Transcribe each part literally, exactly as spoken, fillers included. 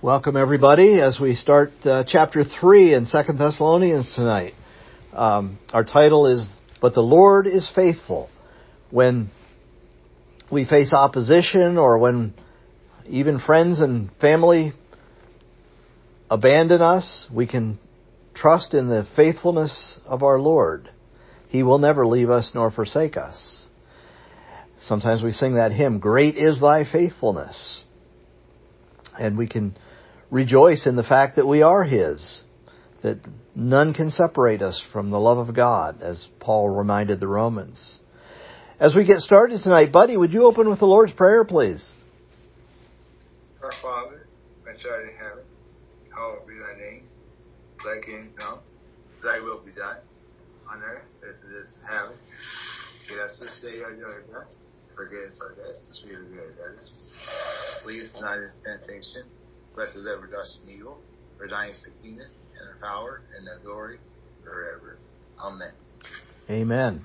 Welcome, everybody, as we start uh, chapter three in Second Thessalonians tonight. Um, our title is, But the Lord is Faithful. When we face opposition or when even friends and family abandon us, we can trust in the faithfulness of our Lord. He will never leave us nor forsake us. Sometimes we sing that hymn, Great is Thy Faithfulness. And we can rejoice in the fact that we are His, that none can separate us from the love of God, as Paul reminded the Romans. As we get started tonight, Buddy, would you open with the Lord's Prayer, please? Our Father, which art in heaven, hallowed be Thy name. Thy kingdom come, Thy will be done, on earth as it is in heaven. Give us this day our daily bread. Forgive us our debts, as we forgive our debtors. Lead us not into temptation, but deliver us from evil. For Thine is the kingdom, and the power, and the glory, forever. Amen. Amen.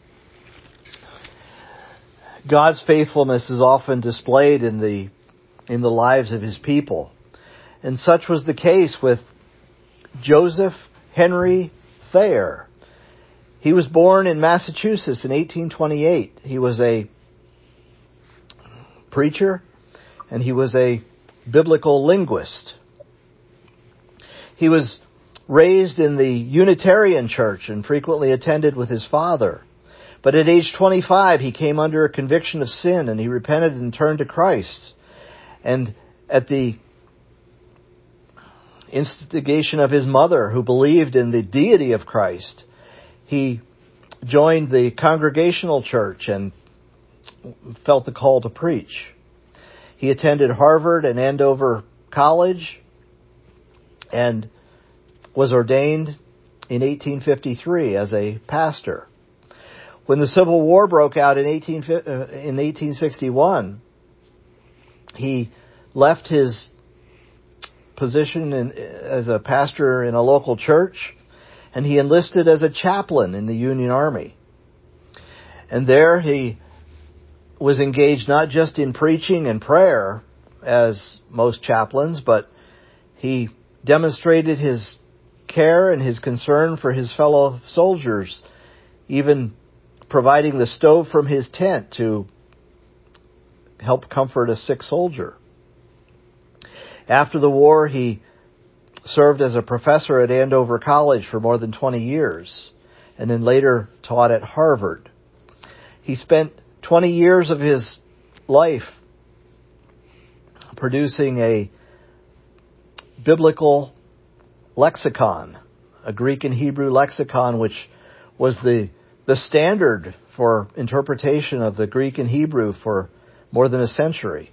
God's faithfulness is often displayed in the in the lives of His people. And such was the case with Joseph Henry Thayer. He was born in Massachusetts in eighteen twenty-eight. He was a preacher, and he was a biblical linguist. He was raised in the Unitarian Church and frequently attended with his father. But at age twenty-five, he came under a conviction of sin, and he repented and turned to Christ. And at the instigation of his mother, who believed in the deity of Christ, he joined the Congregational Church and felt the call to preach. He attended Harvard and Andover College and was ordained in eighteen fifty-three as a pastor. When the Civil War broke out in eighteen sixty-one, he left his position in, as a pastor in a local church, and he enlisted as a chaplain in the Union Army. And there he was engaged not just in preaching and prayer, as most chaplains, but he demonstrated his care and his concern for his fellow soldiers, even providing the stove from his tent to help comfort a sick soldier. After the war, he served as a professor at Andover College for more than twenty years, and then later taught at Harvard. He spent twenty years of his life producing a biblical lexicon, a Greek and Hebrew lexicon, which was the the standard for interpretation of the Greek and Hebrew for more than a century.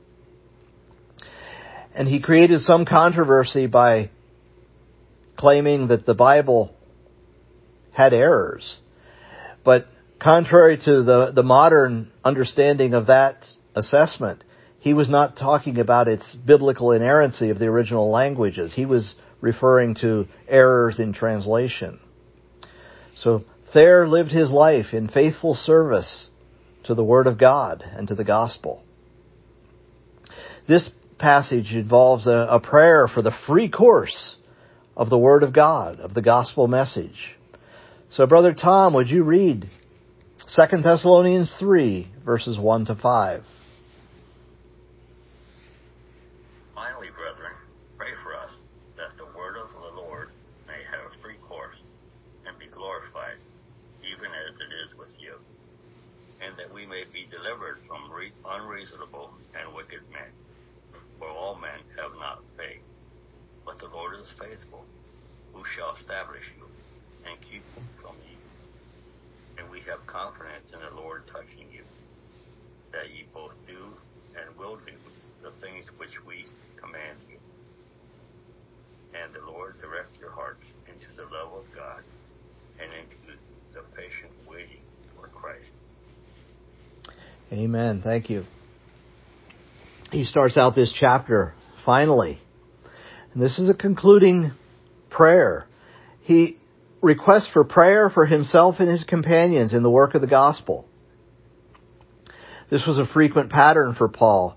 And he created some controversy by claiming that the Bible had errors. But contrary to the, the modern understanding of that assessment, he was not talking about its biblical inerrancy of the original languages. He was referring to errors in translation. So Thayer lived his life in faithful service to the Word of God and to the Gospel. This passage involves a, a prayer for the free course of the Word of God, of the Gospel message. So, Brother Tom, would you read Second Thessalonians three, verses one to five? Finally, brethren, pray for us, that the word of the Lord may have free course and be glorified, even as it is with you, and that we may be delivered from re- unreasonable and wicked men. For all men have not faith, but the Lord is faithful, who shall establish you and keep you from evil. And we have confidence in the Lord touching you, that ye both do and will do the things which we command you. And the Lord direct your hearts into the love of God and into the patient waiting for Christ. Amen. Thank you. He starts out this chapter, finally. And this is a concluding prayer. He requests for prayer for himself and his companions in the work of the gospel. This was a frequent pattern for Paul.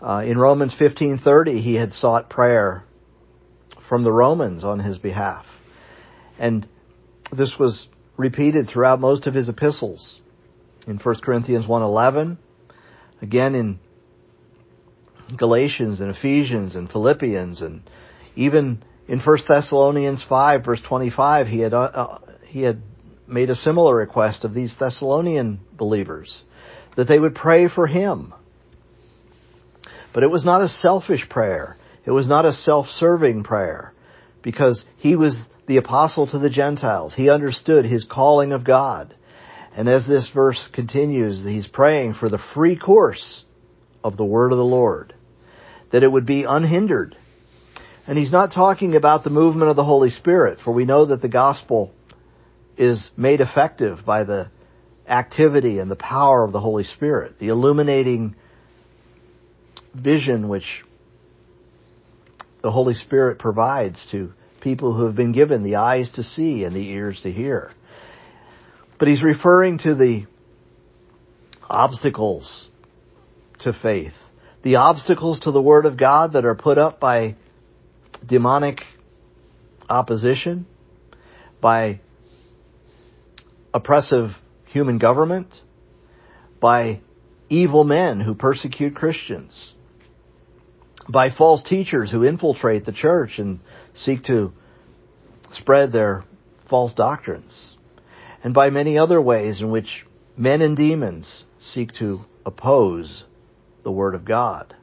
Uh, in Romans fifteen thirty, he had sought prayer from the Romans on his behalf. And this was repeated throughout most of his epistles. In First Corinthians one eleven, again in Galatians and Ephesians and Philippians, and even in First Thessalonians five, verse twenty-five, he had uh, he had made a similar request of these Thessalonian believers, that they would pray for him. But it was not a selfish prayer. It was not a self-serving prayer, because he was the apostle to the Gentiles. He understood his calling of God. And as this verse continues, he's praying for the free course of the word of the Lord, that it would be unhindered. And he's not talking about the movement of the Holy Spirit, for we know that the gospel is made effective by the activity and the power of the Holy Spirit, the illuminating vision which the Holy Spirit provides to people who have been given the eyes to see and the ears to hear. But he's referring to the obstacles to faith, the obstacles to the Word of God that are put up by demonic opposition, by oppressive human government, by evil men who persecute Christians, by false teachers who infiltrate the church and seek to spread their false doctrines, and by many other ways in which men and demons seek to oppose the Word of God.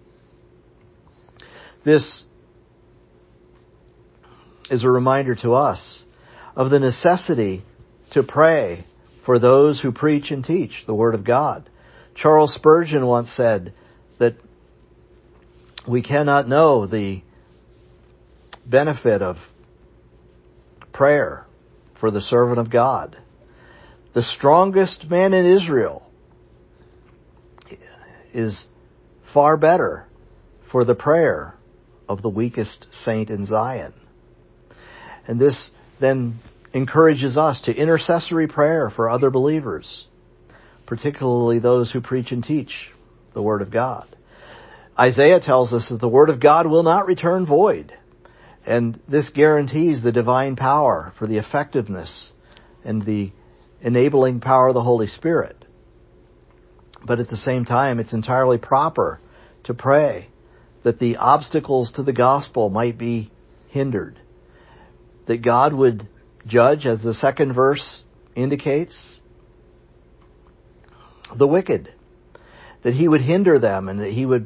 This is a reminder to us of the necessity to pray for those who preach and teach the Word of God. Charles Spurgeon once said that we cannot know the benefit of prayer for the servant of God. The strongest man in Israel is far better for the prayer of the weakest saint in Zion. And this then encourages us to intercessory prayer for other believers, particularly those who preach and teach the Word of God. Isaiah tells us that the Word of God will not return void, and this guarantees the divine power for the effectiveness and the enabling power of the Holy Spirit. But at the same time, it's entirely proper to pray that the obstacles to the gospel might be hindered, that God would judge, as the second verse indicates, the wicked, that he would hinder them and that he would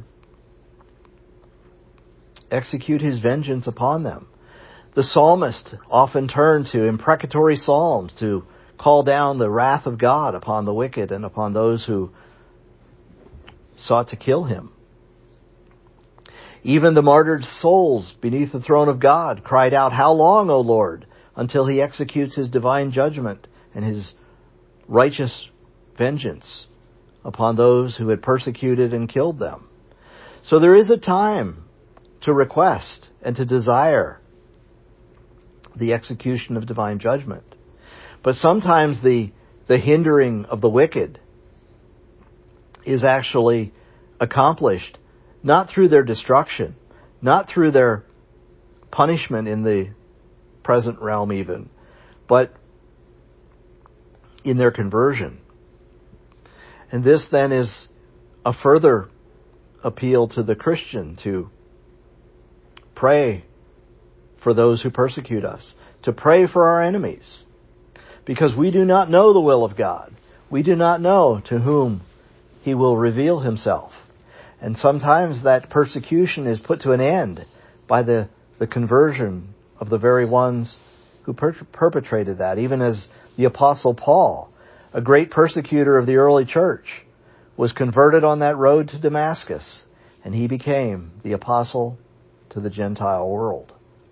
execute his vengeance upon them. The psalmist often turned to imprecatory psalms to call down the wrath of God upon the wicked and upon those who sought to kill him. Even the martyred souls beneath the throne of God cried out, "How long, O Lord?" until he executes his divine judgment and his righteous vengeance upon those who had persecuted and killed them. So there is a time to request and to desire the execution of divine judgment. But sometimes the, the hindering of the wicked is actually accomplished not through their destruction, not through their punishment in the present realm even, but in their conversion. And this then is a further appeal to the Christian to pray for those who persecute us, to pray for our enemies, because we do not know the will of God. We do not know to whom He will reveal Himself. And sometimes that persecution is put to an end by the, the conversion of the very ones who per- perpetrated that. Even as the Apostle Paul, a great persecutor of the early church, was converted on that road to Damascus, and he became the apostle to the Gentile world.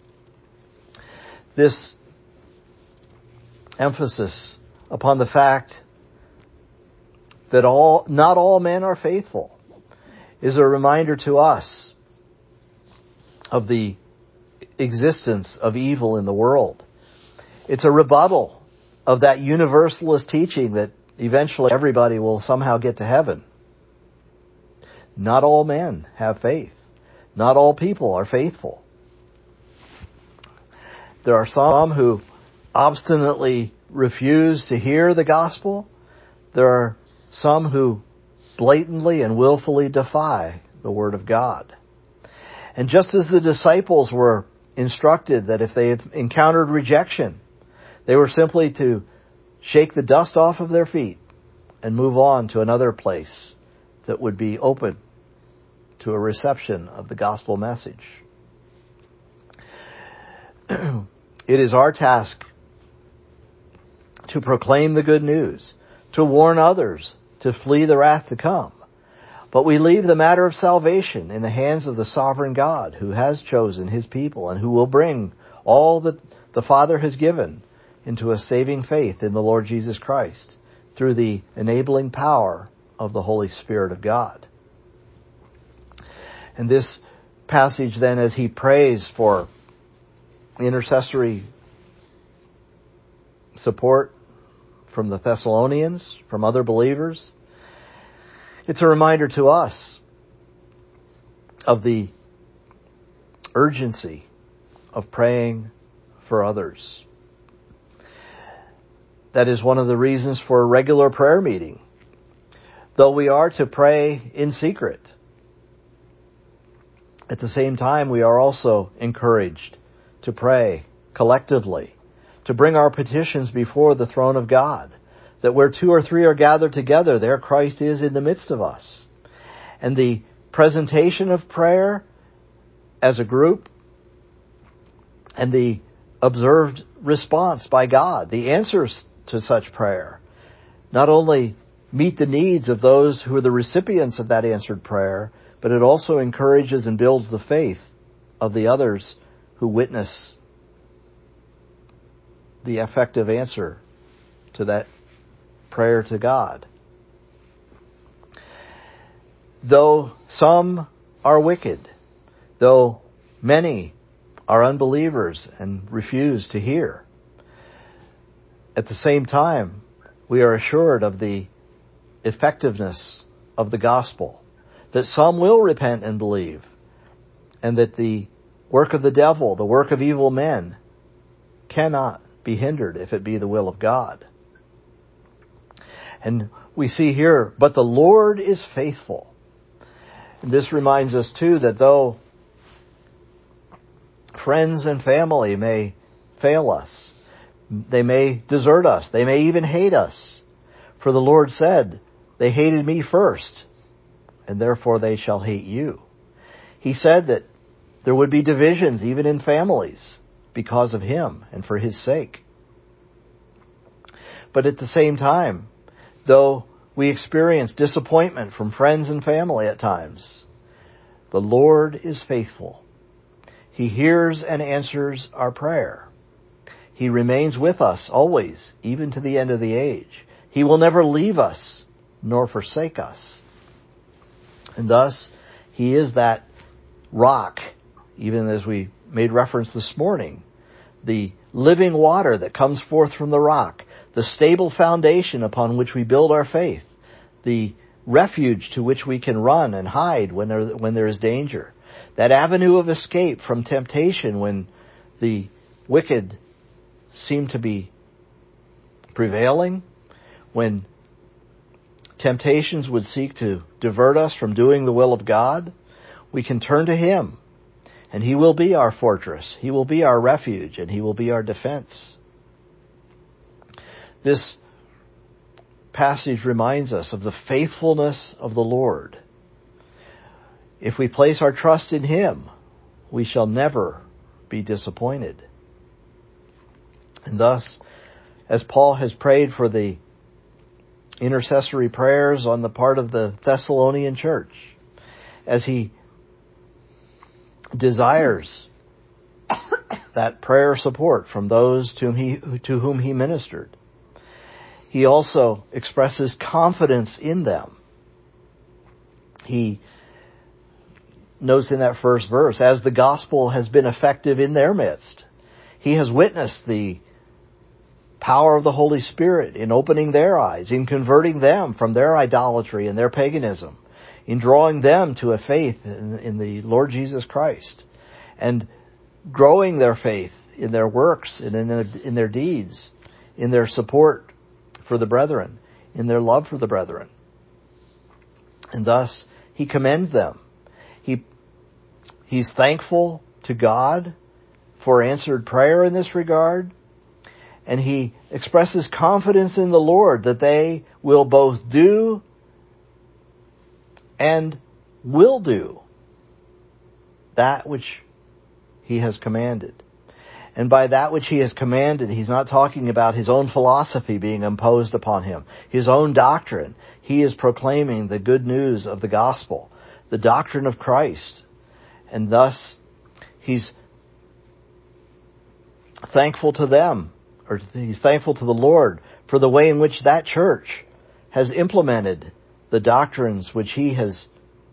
This emphasis upon the fact that all not all men are faithful is a reminder to us of the existence of evil in the world. It's a rebuttal of that universalist teaching that eventually everybody will somehow get to heaven. not all men have faith. Not all people are faithful. There are some who obstinately refuse to hear the gospel. There are some who blatantly and willfully defy the Word of God. And just as the disciples were instructed that if they had encountered rejection, they were simply to shake the dust off of their feet and move on to another place that would be open to a reception of the gospel message. It is our task to proclaim the good news, to warn others to flee the wrath to come. But we leave the matter of salvation in the hands of the sovereign God who has chosen His people and who will bring all that the Father has given into a saving faith in the Lord Jesus Christ through the enabling power of the Holy Spirit of God. And this passage then, as he prays for intercessory support from the Thessalonians, from other believers, it's a reminder to us of the urgency of praying for others. That is one of the reasons for a regular prayer meeting. Though we are to pray in secret, at the same time we are also encouraged to pray collectively, to bring our petitions before the throne of God, that where two or three are gathered together, there Christ is in the midst of us. And the presentation of prayer as a group and the observed response by God, the answers to such prayer, not only meet the needs of those who are the recipients of that answered prayer, but it also encourages and builds the faith of the others who witness the effective answer to that prayer to God. Though some are wicked, though many are unbelievers and refuse to hear, at the same time, we are assured of the effectiveness of the gospel, that some will repent and believe, and that the work of the devil, the work of evil men, cannot be hindered if it be the will of God. And we see here, but the Lord is faithful. And this reminds us too that though friends and family may fail us, they may desert us, they may even hate us, for the Lord said, they hated me first, and therefore they shall hate you. He said that there would be divisions even in families because of Him and for His sake. But at the same time, though we experience disappointment from friends and family at times, the Lord is faithful. He hears and answers our prayer. He remains with us always, even to the end of the age. He will never leave us nor forsake us. And thus, He is that rock, even as we made reference this morning, the living water that comes forth from the rock, the stable foundation upon which we build our faith, the refuge to which we can run and hide when there, when there is danger, that avenue of escape from temptation when the wicked seem to be prevailing, when temptations would seek to divert us from doing the will of God. We can turn to Him, and He will be our fortress. He will be our refuge, and He will be our defense. This passage reminds us of the faithfulness of the Lord. If we place our trust in Him, we shall never be disappointed. And thus, as Paul has prayed for the intercessory prayers on the part of the Thessalonian church, as he desires that prayer support from those to whom he, to whom he ministered, he also expresses confidence in them. He notes in that first verse, as the gospel has been effective in their midst, he has witnessed the power of the Holy Spirit in opening their eyes, in converting them from their idolatry and their paganism, in drawing them to a faith in, in the Lord Jesus Christ, and growing their faith in their works and in their, in their deeds, in their support for the brethren, in their love for the brethren. And thus, he commends them. He He's thankful to God for answered prayer in this regard, and he expresses confidence in the Lord that they will both do and will do that which he has commanded. And by that which he has commanded, he's not talking about his own philosophy being imposed upon him, his own doctrine. He is proclaiming the good news of the gospel, the doctrine of Christ. And thus, he's thankful to them, or he's thankful to the Lord for the way in which that church has implemented the doctrines which he has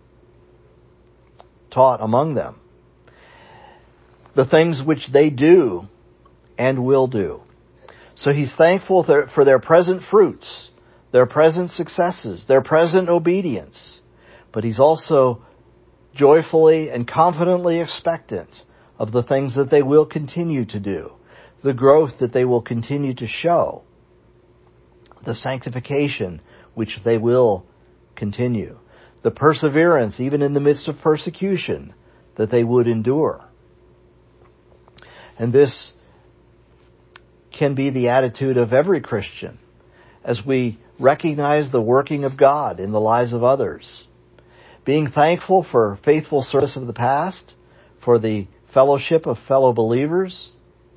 taught among them. The things which they do and will do. So he's thankful for their present fruits, their present successes, their present obedience. But he's also joyfully and confidently expectant of the things that they will continue to do, the growth that they will continue to show, the sanctification which they will continue, the perseverance even in the midst of persecution that they would endure. And this can be the attitude of every Christian as we recognize the working of God in the lives of others. Being thankful for faithful service of the past, for the fellowship of fellow believers,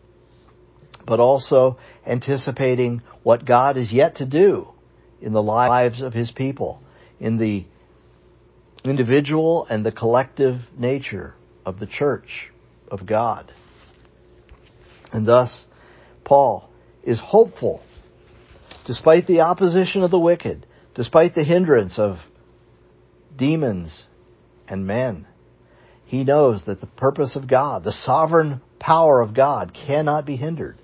but also anticipating what God is yet to do in the lives of his people, in the individual and the collective nature of the church of God. And thus, Paul is hopeful, despite the opposition of the wicked, despite the hindrance of demons and men. He knows that the purpose of God, the sovereign power of God, cannot be hindered.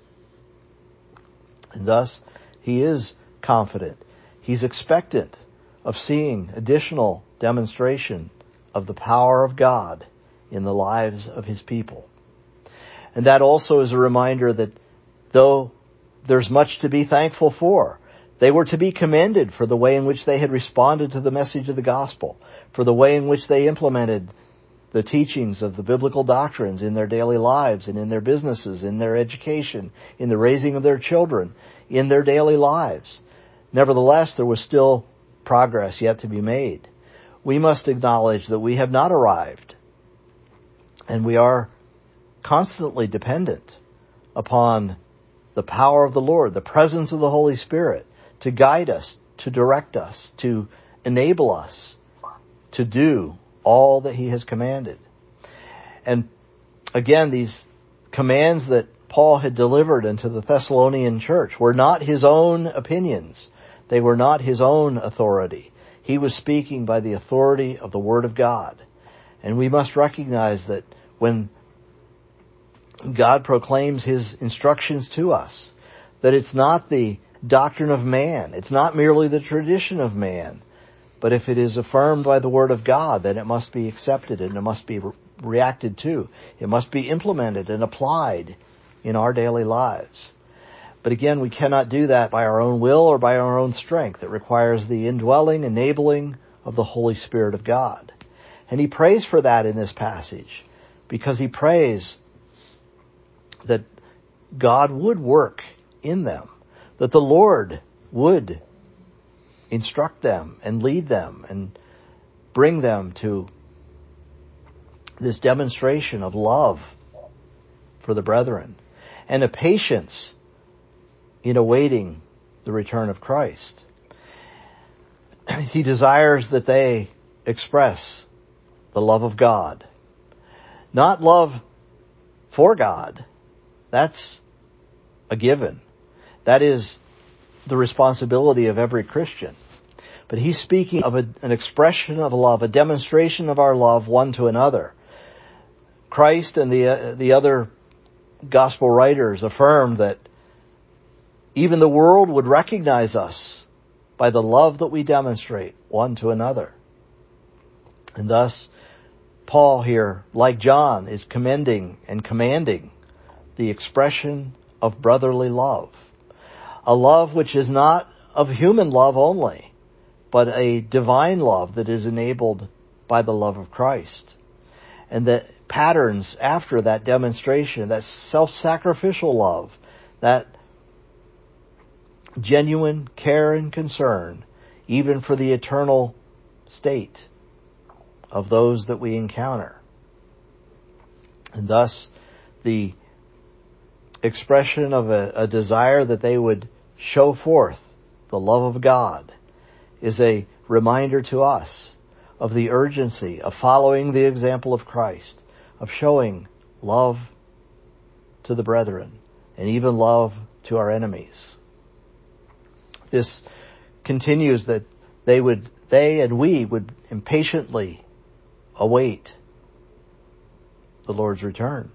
And thus, he is confident. He's expectant of seeing additional demonstration of the power of God in the lives of his people. And that also is a reminder that though there's much to be thankful for, they were to be commended for the way in which they had responded to the message of the gospel, for the way in which they implemented the teachings of the biblical doctrines in their daily lives and in their businesses, in their education, in the raising of their children, in their daily lives. Nevertheless, there was still progress yet to be made. We must acknowledge that we have not arrived, and we are constantly dependent upon the power of the Lord, the presence of the Holy Spirit, to guide us, to direct us, to enable us to do all that he has commanded. And again, these commands that Paul had delivered unto the Thessalonian church were not his own opinions. They were not his own authority. He was speaking by the authority of the Word of God. And we must recognize that when God proclaims his instructions to us, that it's not the doctrine of man, it's not merely the tradition of man, but if it is affirmed by the Word of God, then it must be accepted and it must be re- reacted to. It must be implemented and applied in our daily lives. But again, we cannot do that by our own will or by our own strength. It requires the indwelling, enabling of the Holy Spirit of God. And he prays for that in this passage, because he prays that God would work in them, that the Lord would instruct them and lead them and bring them to this demonstration of love for the brethren and a patience in awaiting the return of Christ. He desires that they express the love of God. Not love for God. That's a given. That is the responsibility of every Christian. But he's speaking of a, an expression of love, a demonstration of our love one to another. Christ and the uh, the other gospel writers affirm that even the world would recognize us by the love that we demonstrate one to another. And thus, Paul here, like John, is commending and commanding the expression of brotherly love. A love which is not of human love only, but a divine love that is enabled by the love of Christ. And that patterns after that demonstration, that self-sacrificial love, that genuine care and concern, even for the eternal state of those that we encounter. And thus, the expression of a, a desire that they would show forth the love of God is a reminder to us of the urgency of following the example of Christ, of showing love to the brethren, and even love to our enemies. This continues that they would, they and we would impatiently await the Lord's return.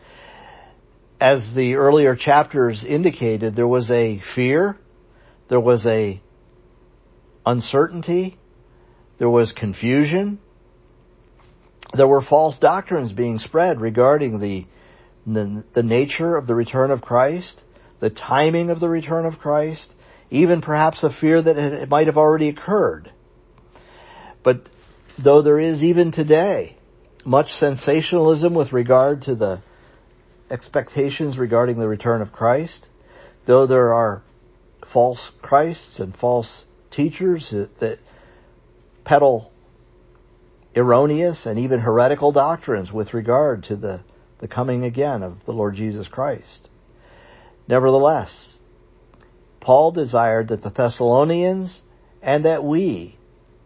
As the earlier chapters indicated, there was a fear, there was a uncertainty, there was confusion, there were false doctrines being spread regarding the, the, the nature of the return of Christ, the timing of the return of Christ, even perhaps a fear that it might have already occurred. But though there is even today much sensationalism with regard to the expectations regarding the return of Christ, though there are false Christs and false teachers that peddle erroneous and even heretical doctrines with regard to the, the coming again of the Lord Jesus Christ. Nevertheless, Paul desired that the Thessalonians and that we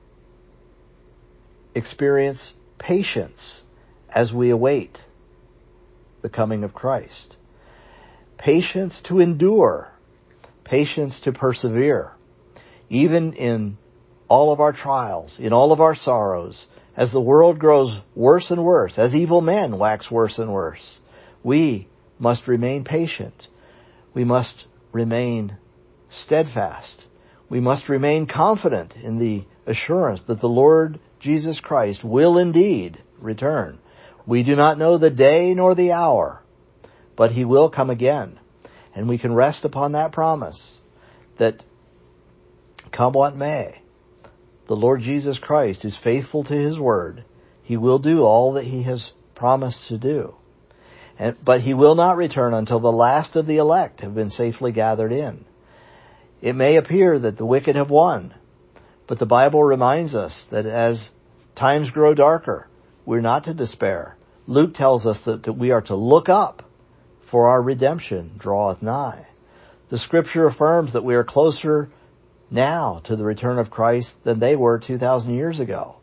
experience patience as we await the coming of Christ. Patience to endure. Patience to persevere. Even in all of our trials, in all of our sorrows, as the world grows worse and worse, as evil men wax worse and worse, we must remain patient. We must remain steadfast. We must remain confident in the assurance that the Lord Jesus Christ will indeed return. We do not know the day nor the hour, but He will come again. And we can rest upon that promise that come what may, the Lord Jesus Christ is faithful to His word. He will do all that He has promised to do. And, but He will not return until the last of the elect have been safely gathered in. It may appear that the wicked have won, but the Bible reminds us that as times grow darker, we're not to despair. Luke tells us that, that we are to look up, for our redemption draweth nigh. The Scripture affirms that we are closer now to the return of Christ than they were two thousand years ago.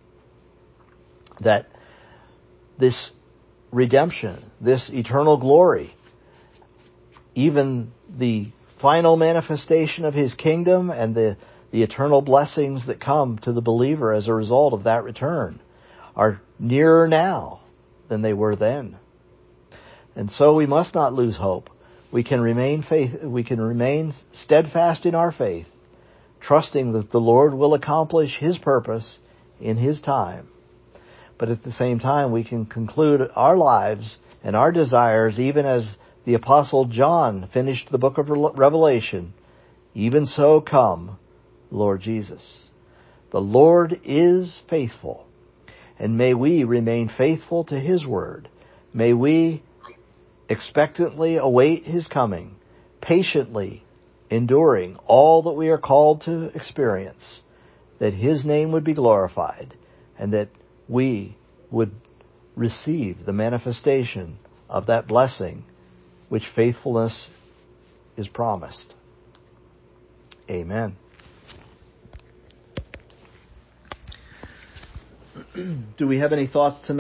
That this redemption, this eternal glory, even the final manifestation of His kingdom and the, the eternal blessings that come to the believer as a result of that return are nearer now than they were then. And so we must not lose hope. We can remain faith, we can remain steadfast in our faith, trusting that the Lord will accomplish His purpose in His time. But at the same time, we can conclude our lives and our desires, even as the Apostle John finished the book of Revelation, even so come, Lord Jesus. The Lord is faithful, and may we remain faithful to His word. May we expectantly await His coming, patiently enduring all that we are called to experience, that His name would be glorified, and that we would receive the manifestation of that blessing which faithfulness is promised. Amen. Do we have any thoughts tonight?